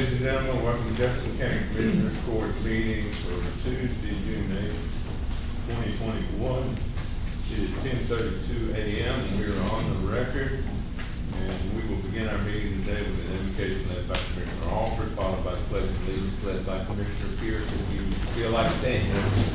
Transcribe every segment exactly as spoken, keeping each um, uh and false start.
ladies and gentlemen, welcome to Jefferson County Commissioners Court meeting for Tuesday, June eighth, twenty twenty-one. It is ten thirty-two a m and we are on the record, and we will begin our meeting today with an invocation led by Commissioner Alford, followed by the pledge of allegiance led by Commissioner Pierce. If you feel like standing.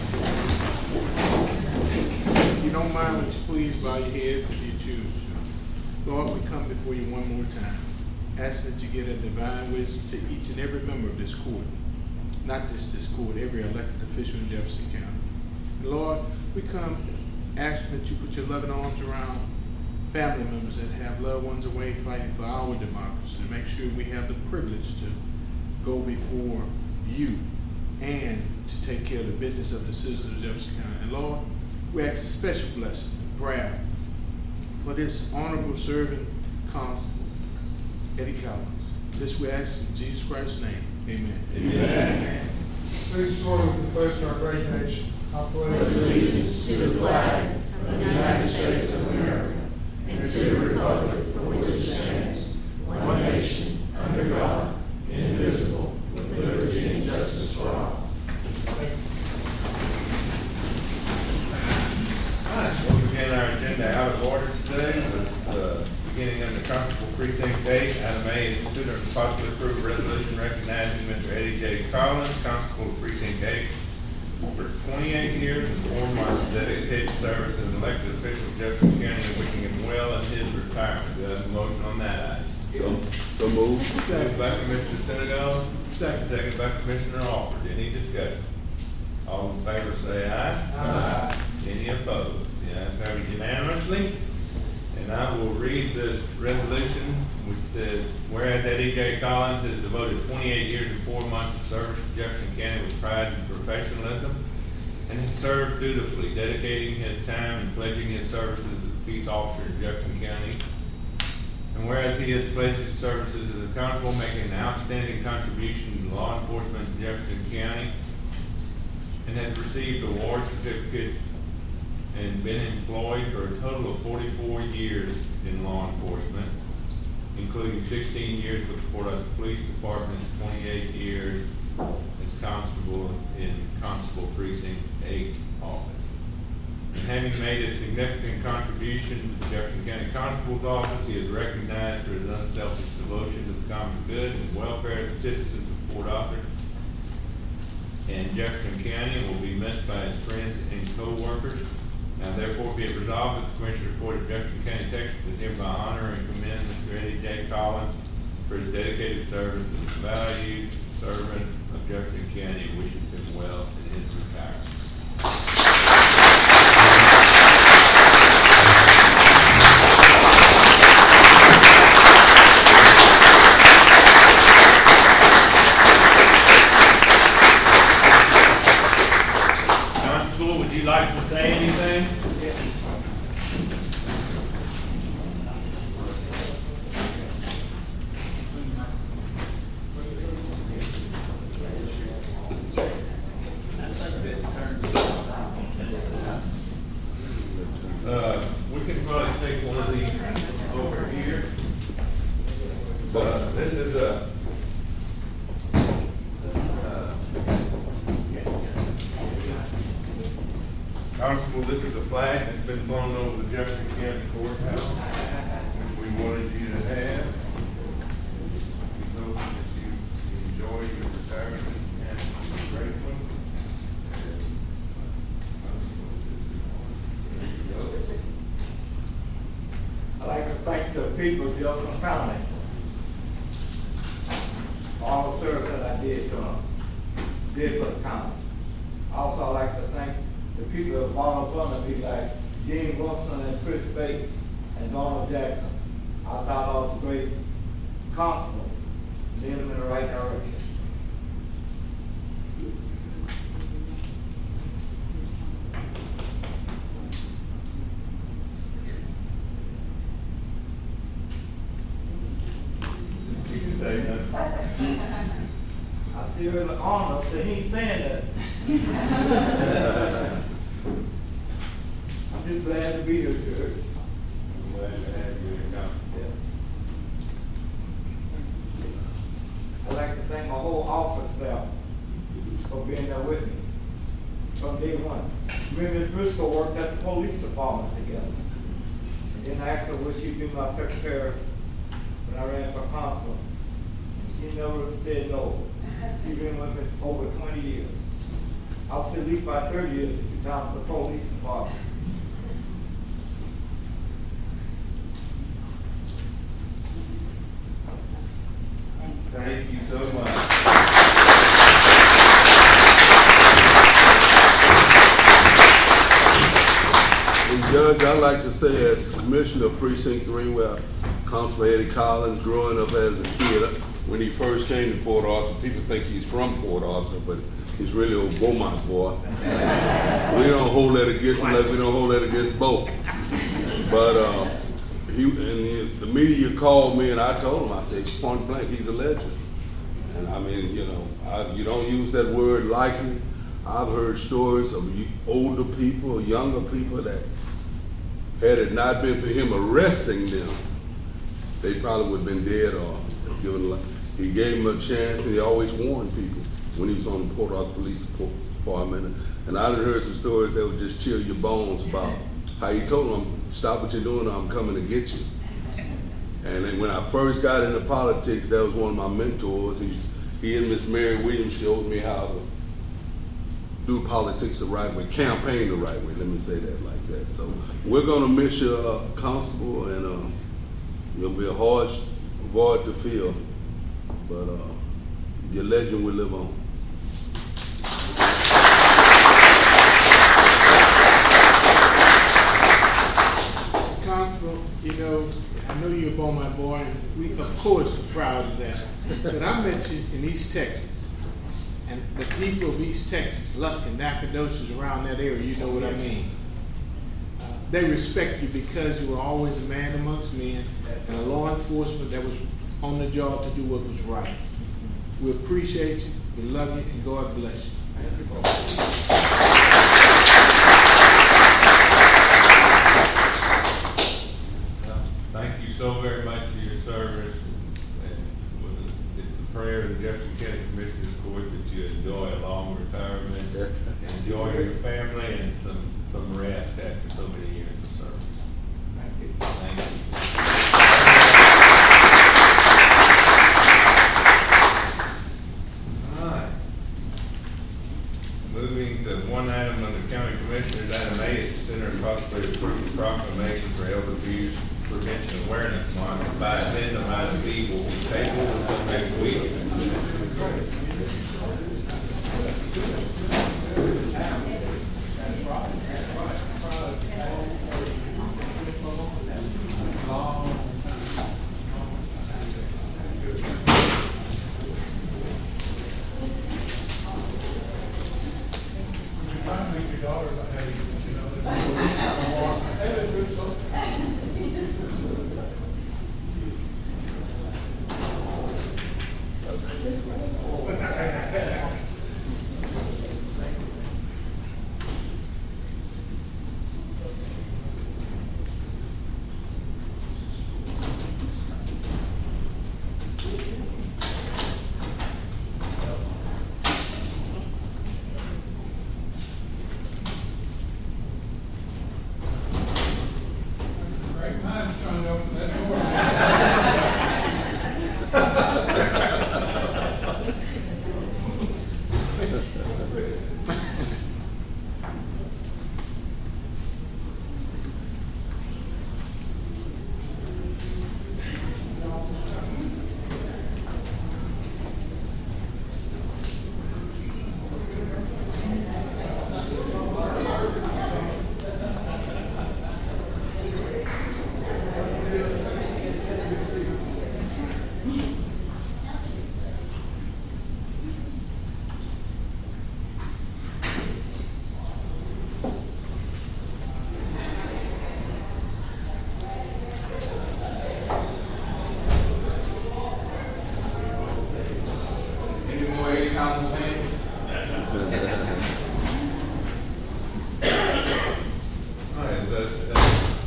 If you don't mind, would you please bow your heads if you choose to. Lord, we come before you one more time. Ask that you get a divine wisdom to each and every member of this court, not just this court, every elected official in Jefferson County. And Lord, we come asking that you put your loving arms around family members that have loved ones away fighting for our democracy, to make sure we have the privilege to go before you and to take care of the business of the citizens of Jefferson County. And Lord, we ask a special blessing, prayer, for this honorable servant constable, Eddie Collins. This we ask in Jesus Christ's name. Amen. Amen. Please join with the pledge of our great nation. I pledge allegiance to the flag of the United States of America and to the republic for which it stands, one nation, under God, indivisible, with liberty and justice for all. All right, we'll begin our agenda out of order today with uh, beginning under Constable Precinct eight. Item A is consider and possibly approve a resolution recognizing Mister Eddie J. Collins, Constable Precinct eight, for twenty-eight years and four months of dedicated service as an elected official of Jefferson County, and wishing him well in his retirement. Do I have a motion on that item? So, so moved. Moved by Commissioner Senegal, Second. second by Commissioner Alford. Any discussion? All in favor say aye. Aye. Any opposed? The ayes have it unanimously. And I will read this resolution, which says, whereas Eddie J. Collins has devoted twenty-eight years and four months of service to Jefferson County with pride and professionalism, and has served dutifully, dedicating his time and pledging his services as a peace officer in Jefferson County. And whereas he has pledged his services as a constable, making an outstanding contribution to law enforcement in Jefferson County, and has received award certificates and been employed for a total of forty-four years in law enforcement, including sixteen years with the Port Arthur Police Department, twenty-eight years as constable in Constable Precinct eight office. And having made a significant contribution to the Jefferson County Constable's Office, he is recognized for his unselfish devotion to the common good and welfare of the citizens of Port Arthur and Jefferson County, and will be missed by his friends and co-workers. Now therefore be it resolved that the Commissioners Court of Jefferson County, Texas, does hereby honor and commend Mister Eddie J. Collins for his dedicated service as a valued servant of Jefferson County, and wishes him well in his retirement. Constable, would you like to say anything? Uh, we can probably take one of these over here. Uh, this is a uh, Constable, this is a flag that's been flown over the Jefferson County Courthouse, which we wanted you to have. We hope that you enjoy your retirement and a great one. I'd like to thank the people of Jefferson County. All the service that I did to them, did for the county. Also, I'd like to thank the people that volunteered me, like Gene Wilson and Chris Bates and Donald Jackson. I thought I was a great constable, lead them in the right direction. You can say that. I see her in the honor that he's saying that. I'm just glad to be here, Church. I'm glad to have you in. Yeah. I'd like to thank my whole office staff for being there with me from day one. Me and Miz Briscoe worked at the police department together. And then I asked her would she be my secretary when I ran for constable. And she never said no. She's been with me for over twenty years. I was at least about thirty years at the time for the police department. Thank you so much. And Judge, I'd like to say as Commissioner of Precinct Three, where Constable Eddie Collins, growing up as a kid, when he first came to Port Arthur, people think he's from Port Arthur, but he's really a Beaumont boy. We don't hold that against him like we don't hold that against both. But uh, he and the, the media called me and I told him, I said, point blank, he's a legend. And I mean, you know, I, you don't use that word lightly. I've heard stories of older people, younger people that had it not been for him arresting them, they probably would have been dead or given life. He gave them a chance, and he always warned people when he was on the Port Arthur Police Department. And I done heard some stories that would just chill your bones about how he told them, stop what you're doing, or I'm coming to get you. And then when I first got into politics, that was one of my mentors. He, he and Miss Mary Williams showed me how to do politics the right way, campaign the right way, let me say that like that. So we're gonna miss you, uh, Constable, and uh, you'll be a hard void to fill, but uh, your legend will live on. Constable, you know, I know you're a Beaumont boy, and we, of course, are proud of that. But I met you in East Texas, and the people of East Texas, Lufkin, Nacogdoches, around that area, you know what I mean. Uh, they respect you because you were always a man amongst men and a law enforcement that was on the job to do what was right. We appreciate you, we love you, and God bless you. Thank you so very much for your service. And it's the prayer of the Jefferson County Commissioners Court that you enjoy a long retirement, enjoy your family, and some, some rest after so many years of service. Thank you. Thank you. All right. Moving to one item on the County Commissioners, item A is consider and possibly approve the proclamation for elder abuse prevention awareness month. By addendum, item B will be tabled until next week.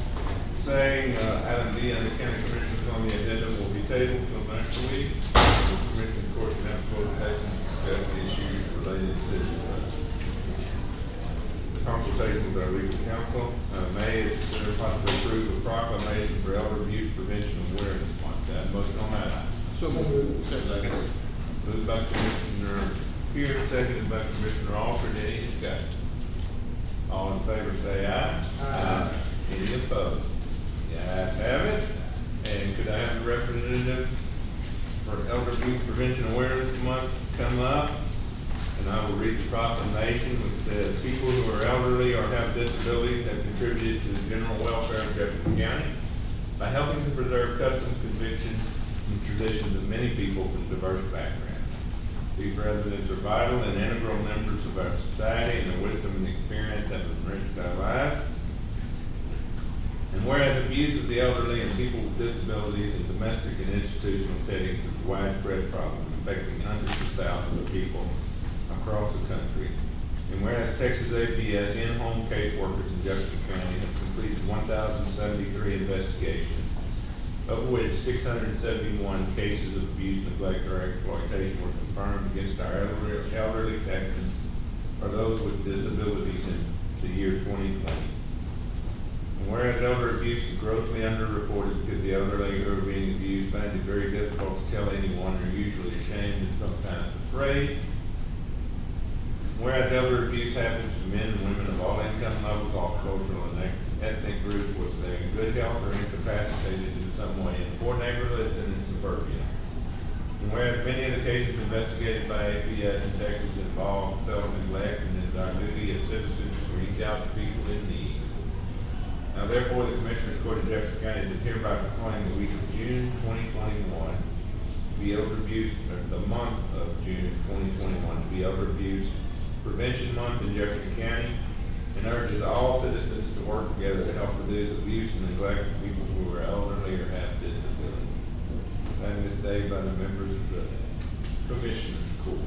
Saying uh, item D on the County Commissioners on the agenda will be tabled until next week. the Commissioner Court can have a closed session to discuss issues related to uh, consultation with our legal counsel. Uh, May is considered possibly approve a proclamation for elder abuse prevention awareness month. That motion on that item. So moved. Second. Moved by Commissioner Pierce, seconded by Commissioner Alford. Any discussion? All in favor say aye. Aye. Any opposed? The ayes have it. And could I have a representative for Elder Abuse Prevention Awareness Month come up? And I will read the proclamation which says, people who are elderly or have disabilities have contributed to the general welfare of Jefferson County by helping to preserve customs, convictions, and traditions of many people from diverse backgrounds. These residents are vital and integral members of our society, and their wisdom and experience have enriched our lives. And whereas abuse of the elderly and people with disabilities in domestic and institutional settings is a widespread problem affecting hundreds of thousands of people across the country. And whereas Texas A P S in-home caseworkers in Jefferson County have completed one thousand seventy-three investigations, of which six hundred seventy-one cases of abuse, neglect, or exploitation were confirmed against our elderly, elderly Texans or those with disabilities in the year twenty twenty. And whereas elder abuse is grossly underreported because the elderly who are being abused find it very difficult to tell anyone and are usually ashamed and sometimes afraid. Whereas elder abuse happens to men and women of all income levels, all cultural and ethnic groups, whether they're in good health or incapacitated in some way in poor neighborhoods and in suburbia. And whereas many of the cases investigated by A P S in Texas involve self-neglect, and it is our duty as citizens to reach out to people in need. Now therefore, the Commissioners Court of Jefferson County is hereby proclaiming the week of June twenty twenty-one to be elder abuse, or the month of June twenty twenty-one to be elder abuse Prevention Month in Jefferson County, and urges all citizens to work together to help reduce abuse and neglect of people who are elderly or have disabilities. And this day by the members of the Commissioners Court.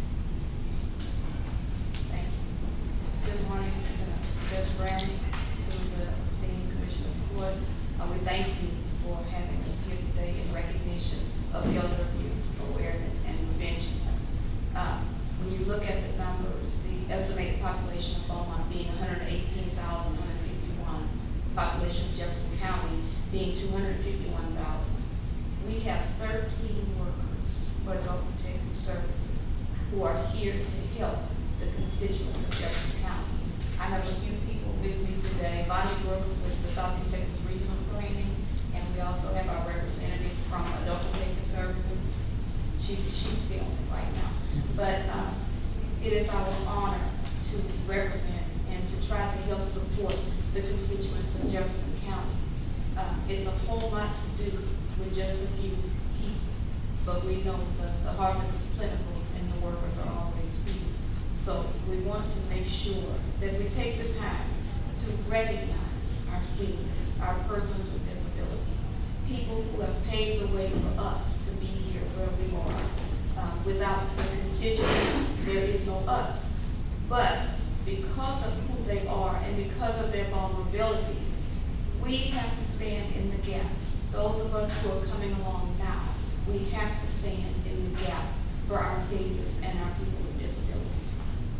Thank you. Good morning, uh, Judge Brown, to the esteemed Commissioners Court. Uh, we thank you for having us here today in recognition of elder abuse awareness and prevention. Uh, When you look at the numbers, the estimated population of Beaumont being one hundred eighteen thousand one hundred fifty-one, population of Jefferson County being two hundred fifty-one thousand. We have thirteen workers for Adult Protective Services who are here to help the constituents of Jefferson County. I have a few people with me today. Bonnie Brooks with the Southeast Texas Regional Planning, and we also have our representative from Adult Protective Services. She's, she's filming right now. But um, it is our honor to represent and to try to help support the constituents of Jefferson County. Uh, it's a whole lot to do with just a few people, but we know the, the harvest is plentiful and the workers are always few. So we want to make sure that we take the time to recognize our seniors, our persons with disabilities, people who have paved the way for us to be here where we are. Um, without the constituents, there is no us. But because of who they are and because of their vulnerabilities, we have to stand in the gap. Those of us who are coming along now, we have to stand in the gap for our seniors and our people with disabilities.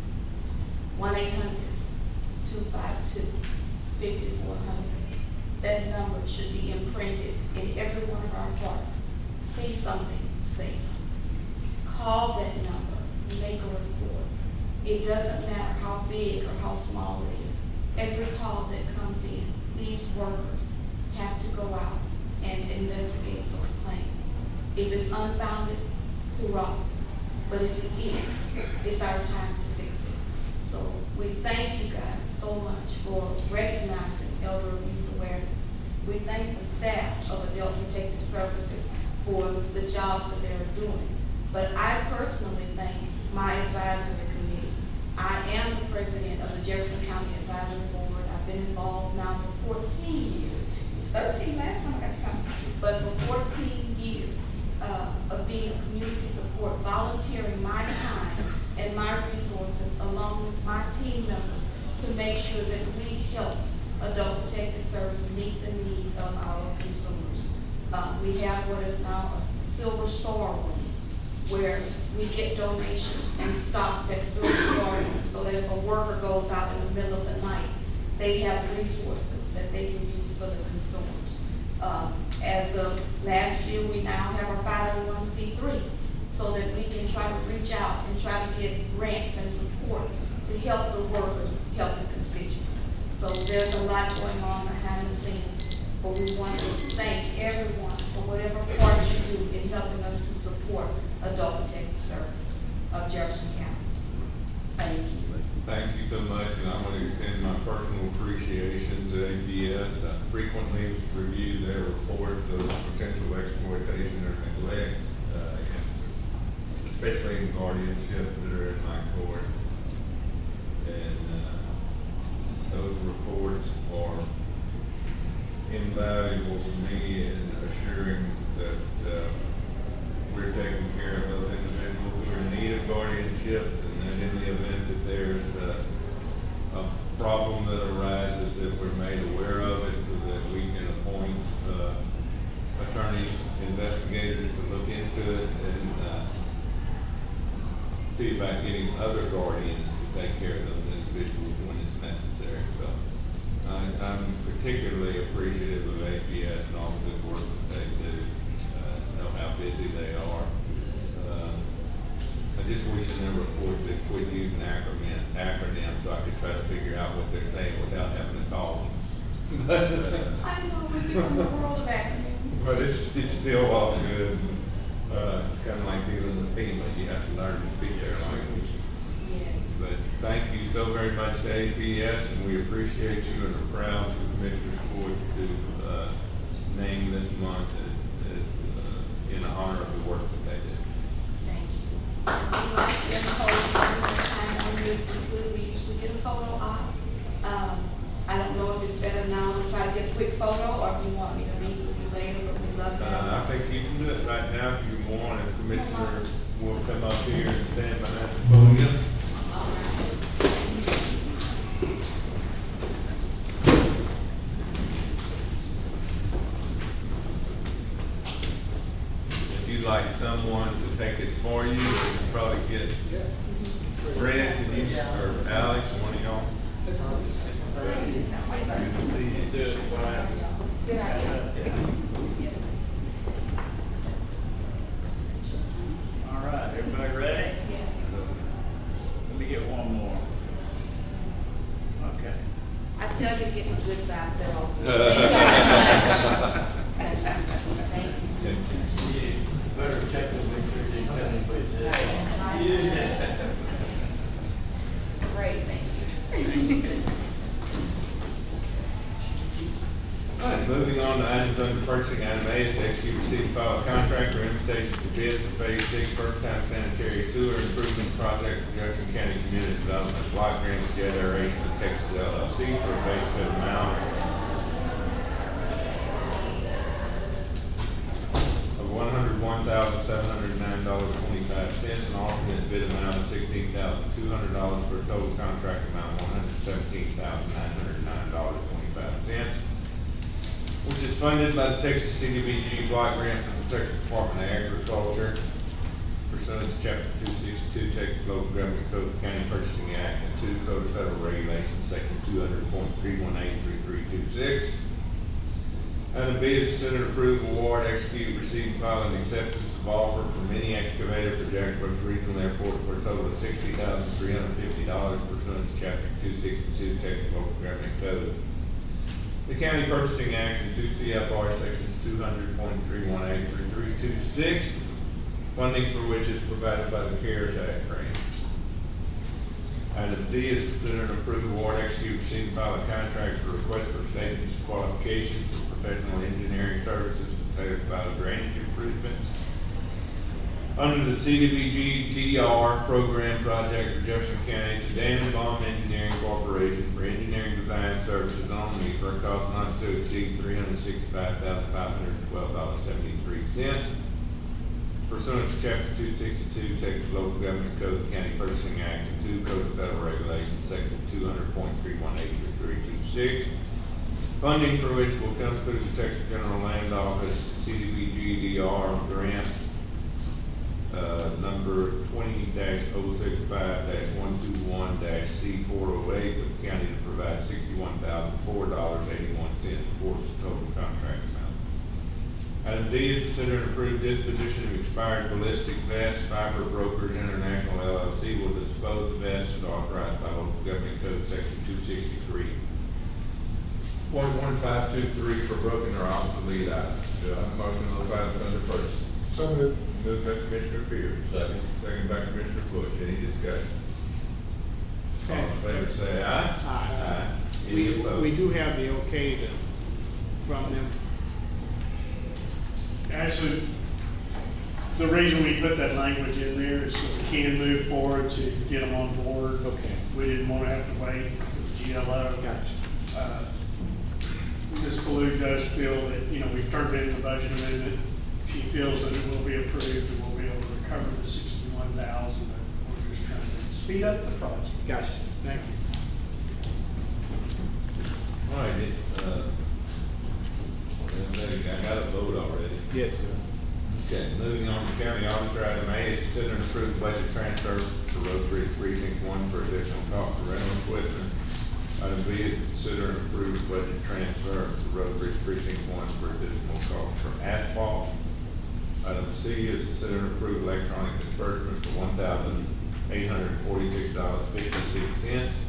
one eight hundred two five two five four zero zero. That number should be imprinted in every one of our hearts. See something, say something. Call that number, make a report. It doesn't matter how big or how small it is. Every call that comes in, these workers have to go out and investigate those claims. If it's unfounded, hoorah. But if it is, it's our time to fix it. So we thank you guys so much for recognizing elder abuse awareness. We thank the staff of Adult Protective Services for the jobs that they're doing. But I personally thank my advisory committee. I am the president of the Jefferson County Advisory Board. I've been involved now for fourteen years. It was thirteen last time I got to come. But for fourteen years uh, of being a community support, volunteering my time and my resources along with my team members to make sure that we help Adult Protective Service meet the need of our consumers. Uh, we have what is now a Silver Star Wing where we get donations and stock that's really starting, so that if a worker goes out in the middle of the night, they have resources that they can use for the consumers. Um, as of last year, we now have our five oh one c three, so that we can try to reach out and try to get grants and support to help the workers, help the constituents. So there's a lot going on behind the scenes, but we want to thank everyone for whatever part you do in helping us to support Adult Protective Services of Jefferson County. Thank you. Thank you so much, and I want to extend my personal appreciation to A P S. I frequently review their reports of potential exploitation or neglect, uh, and especially in guardianships that are in my court. And uh, those reports are invaluable to me in assuring that uh, we're taking care of those individuals who are in need of guardianships, and that in the event that there's a, a problem that arises, that we're made aware of it so that we can appoint uh, attorneys, investigators to look into it and uh, see about getting other guardians to take care of those individuals when it's necessary. So I, I'm particularly appreciative of A P S and all the good work that they do. Uh, know how busy they are. Uh, I just wish in their reports they quit using acronym, acronyms so I could try to figure out what they're saying without having to call them. But, uh, I know we've become the world of acronyms. but it's, it's still all good. Uh, it's kind of like dealing with FEMA. You have to learn to speak their language. Yes. But thank you so very much to A P S, and we appreciate you and are proud for the Commissioner's Court to uh, name this month as, as, uh, in honor of the work that they do. Thank you. We like to end the whole time when we conclude, we usually get a photo op. Um, I don't know if it's better now to try to get a quick photo, or if you want me to meet with you later, but we'd love to have. Uh, I think you can do it right now if you want, and Commissioner will come up here and stand behind the podium. All right. If you'd like someone to take it for you, you can probably get Fred, can you, or Alex, one of y'all. Good to see you. Do it, Brian. Good idea. All right, everybody ready? Yes. Let me get one more. Okay. I tell you, get the good side there. Thanks. You better check the picture, you tell me what it says. Yeah. Great, thank you. All right, moving on to items under purchasing, item A is to execute receipt and file a contract or invitation to bid for phase six first time sanitary sewer improvement project for Jefferson County Community Development Block Grant Jet Aeration of Texas L L C for a base bid amount of one hundred one thousand seven hundred nine dollars and twenty-five cents, and alternate bid amount of sixteen thousand two hundred dollars for a total contract amount of one hundred seventeen thousand nine hundred nine dollars and twenty-five cents. Which is funded by the Texas C D B G block grant from the Texas Department of Agriculture pursuant to Chapter two sixty-two Texas Local Government Code of County Purchasing Act and two Code of Federal Regulations, Section two hundred point three one eight three three two six. Item B is consider approve, award, execute, receive, and file an acceptance of offer from Mini Excavator for Jack Brooks Regional Airport for a total of sixty thousand three hundred fifty dollars pursuant to Chapter two sixty-two Texas Local Government Code. The County Purchasing Act and two C F R Sections two hundred point three one eight through three two six, funding for which is provided by the CARES Act grant. Item Z is consider and approve, award, execute, receive, and file a contract for request for statements of qualifications for professional engineering services to provide drainage improvements under the C D B G D R program project for Jefferson County to Dannenbaum Engineering Corporation for engineering design services only for a cost not to exceed three hundred sixty-five thousand five hundred twelve dollars and seventy-three cents pursuant to Chapter two sixty-two Texas Local Government Code of County Purchasing Act and two Code of Federal Regulations, Section two hundred point three one eight through three two six. Funding for which will come through the Texas General Land Office C D B G D R grant Uh, number D is consider and approve disposition of expired ballistic vests. Fiber Brokers International L L C will dispose of vests as authorized by local government code section two sixty-three point one five two three for broken or obsolete items. Do I have a motion on those items under purchase? So moved. Moved by Commissioner Pierce. Second. Second by Commissioner Bush. Any discussion? All in favor say aye. Aye. Any We, opposed? we do have the okay to, from them. Actually, the reason we put that language in there is so we can move forward to get them on board. Okay. We didn't want to have to wait for the G L O. Gotcha. Uh, Miz Baloo does feel that, you know, we've turned in the budget amendment. She feels that it will be approved and we'll be able to recover the sixty-one thousand, but we're just trying to speed up the project. Gotcha. Thank you. All right, it, uh, I got a vote already. Yes, sir. Okay, moving on to county auditor, item A is consider and approve budget transfer to Road Bridge Precinct One for additional cost for rental equipment. Item B is consider and approve budget transfer to Road Bridge Precinct One for additional cost for asphalt. Item C is consider and approve electronic disbursement for one thousand eight hundred forty-six dollars fifty-six cents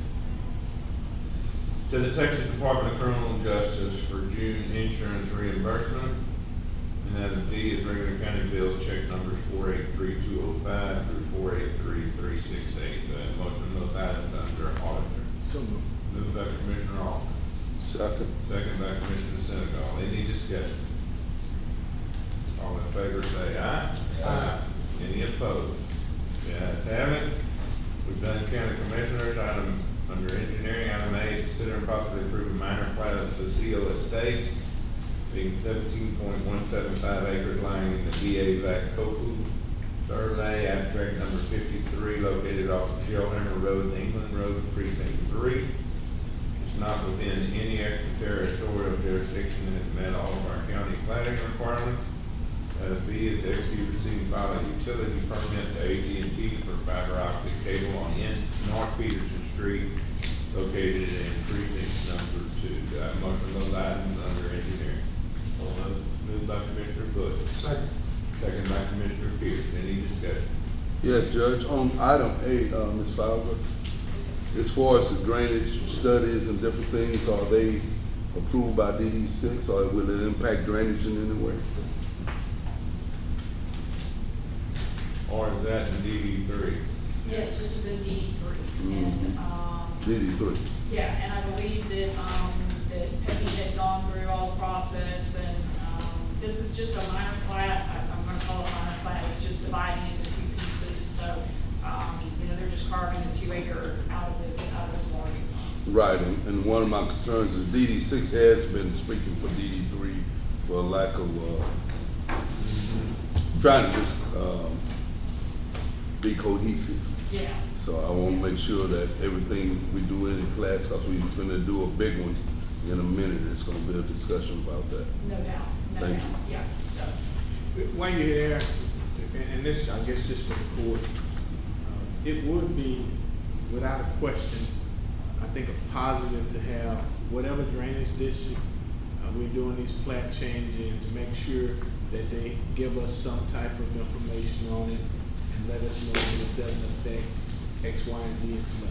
to the Texas Department of Criminal Justice for June insurance reimbursement. And item D is regular county bills, check numbers four eight three two oh five through four eight three three six eight. Uh, motion of those items under auditor. So moved. Moved by Commissioner Hall. Second. Second by Commissioner Senegal. Any discussion? All in favor say aye. Aye. Any opposed? The ayes have it. We've done county commissioners. Item under engineering, item A, consider and possibly approve a minor plat of Cecile Estates, being seventeen point one seven five acres lying in the B A Vacopu survey, abstract number fifty-three, located off of Shellhammer Road, England Road, precinct three. It's not within any extraterritorial jurisdiction and has met all of our county planning requirements. Item B is to execute, receive, and file a utility permit to A T and T for fiber optic cable on in North Peterson Street, located in precinct number two. Do I have a motion of those items under engineering? All those moved by Commissioner Bush. Second. Second by Commissioner Pierce. Any discussion? Yes, Judge, on item A, uh, Miz Fowler, as far as the drainage studies and different things, are they approved by D D six, or will it impact drainage in any way? Or is that in D D three? Yes, this is in D D three, and, um, D D three. yeah, and I believe that, um, that Peggy had gone through all the process, and, um, this is just a minor plat, I, I'm gonna call it a minor plat, it's just dividing into two pieces, so, um, you know, they're just carving a two acre out of this, out of this larger. Right, and, and one of my concerns is D D six has been speaking for D D three for lack of, uh, trying to just, um, be cohesive. Yeah, So I wanna make sure that everything we do in class, cause we finna do a big one in a minute, it's gonna be a discussion about that. no doubt, no doubt, Thank you. yeah, so. While you're there, and, and this, I guess just for the court, uh, it would be, without a question, I think a positive to have whatever drainage district uh, we're doing these plat changes in, to make sure that they give us some type of information on it and let us know that it doesn't affect X, Y, and Z and flow.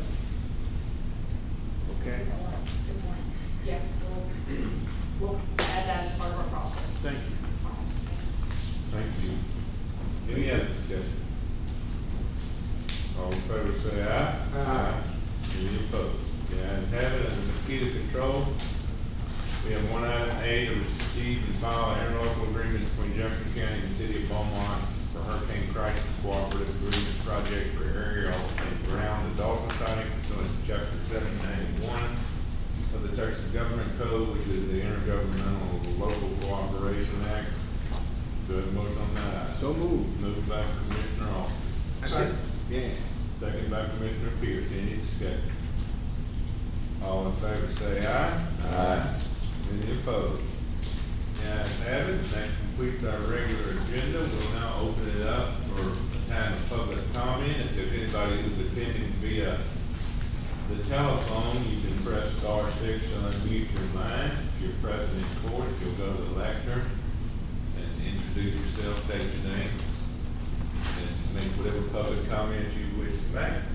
Okay? Good morning. Yeah, we'll, we'll add that as part of our process. Thank you. Thank you. Any other discussion? All in favor say aye. Aye. Any opposed? The ayes have it. Under mosquito control, we have one item A to receive and file an interlocal agreement between Jefferson County and the City of Beaumont for Hurricane Crisis Cooperative Agreement Project for aerial and ground adult siting pursuant to chapter seven ninety-one of the Texas Government Code, which is the Intergovernmental Local Cooperation Act. Do I have a motion on that item? So moved. Moved by Commissioner Hall. Second. Yeah. Second by Commissioner Pierce. Any discussion? All in favor say aye. Aye. Any opposed? The ayes have it. That completes our regular agenda. We'll now open it up for a time of public comment. If there's anybody who's attending via the telephone, you can press star six to unmute your line. If you're present in court, you'll go to the lectern and introduce introduce yourself, state your name, and make whatever public comments you wish to make.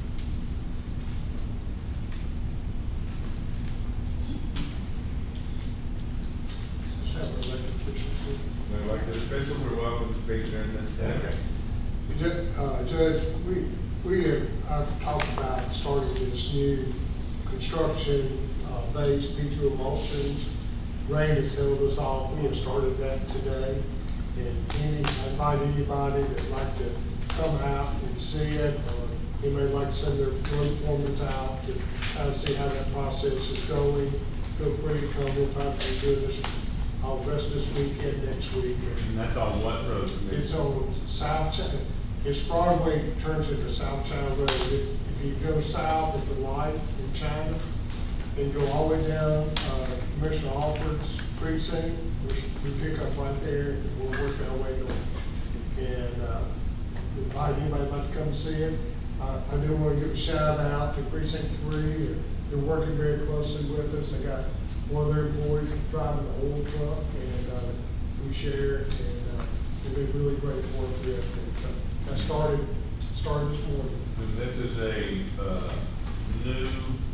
Just have our elected officials. We'd like the official, we're welcome to speak during this time. Ju- uh, Judge, we, we have, I've talked about starting this new construction, uh, base, P two emulsions. Rain has held us off. We have started that today. And any, I invite anybody that'd like to come out and see it, or anybody like to send their road foremen out to kind of see how that process is going. Feel free to come. We'll probably do this all the rest of this weekend, next week. And that's on what road? It's on South China. It's Broadway turns into South China Road. If if you go south at the light in China and go all the way down, uh, Commissioner Alford's precinct, which we pick up right there, and we'll work our way north. And, uh, invite anybody who'd like to come see it. Uh, I do want to give a shout out to Precinct Three. They're working very closely with us. I got one of their employees driving the oil truck, and, uh, we share, and, uh, they've been really great to work with. And, uh, I started, started this morning. And this is a, uh, new,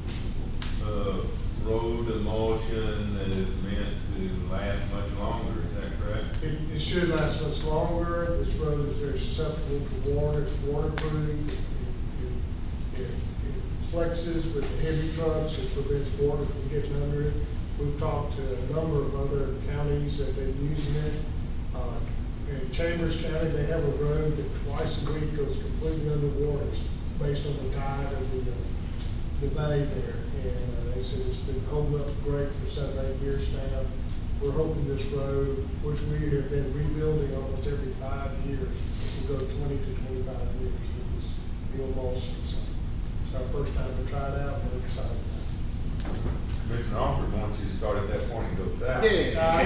uh, road emulsion that is meant to last much longer, is that correct? It, it should last much longer. This road is very susceptible to water. It's waterproof. It, it, it, it flexes with the heavy trucks. It prevents water from getting under it. We've talked to a number of other counties that they're using it. Uh, in Chambers County, they have a road that twice a week goes completely underwater based on the tide of the, uh, the bay there. And uh, they said it's been holding up great for seven, eight years now. We're hoping this road, which we have been rebuilding almost every five years, will go twenty to twenty-five years with this new emulsion. So it's our first time to try it out. We're excited about it. Commissioner Alford wants you to start at that point and go south. Yeah.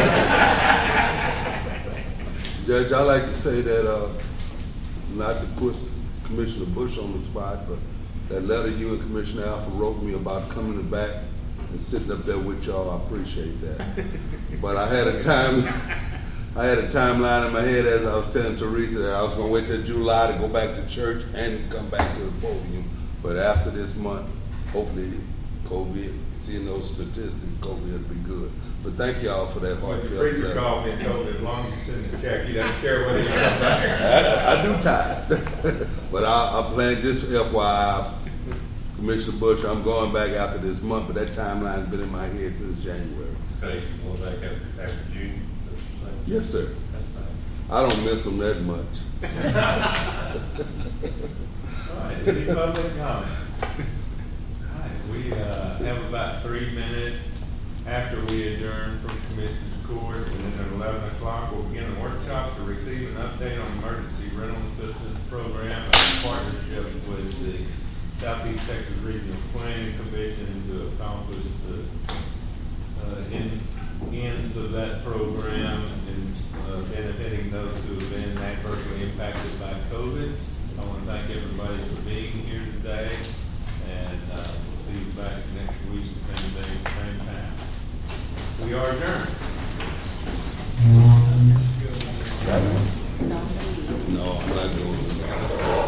Judge, I like to say that, uh, not to put Commissioner Bush on the spot, but that letter you and Commissioner Alford wrote me about coming back and sitting up there with y'all, I appreciate that. But I had a time, I had a timeline in my head as I was telling Teresa that I was gonna wait till July to go back to church and come back to the podium. But after this month, hopefully COVID, seeing those statistics, COVID will be good. But thank y'all for that When the heartfelt preacher letter. called me and told me as long as you send the check, he doesn't care whether you come back. I, I do tithe. But I, I plan, just F Y I, Commissioner Bush, I'm going back after this month, but that timeline's been in my head since January. Okay, well, back after, after June. Yes, sir. That's fine. I don't miss them that much. All right, any public comment? All right, we, uh, have about three minutes after we adjourn from Commissioners Court, and then at eleven o'clock, we'll begin a workshop to receive an update on emergency rental assistance program in partnership with the Southeast Texas Regional Planning Commission to accomplish the, uh, in, ends of that program and, uh, benefiting those who have been adversely impacted by COVID. I want to thank everybody for being here today, and, uh, we'll see you back next week, same day, same time. We are adjourned. No, I'm not doing it.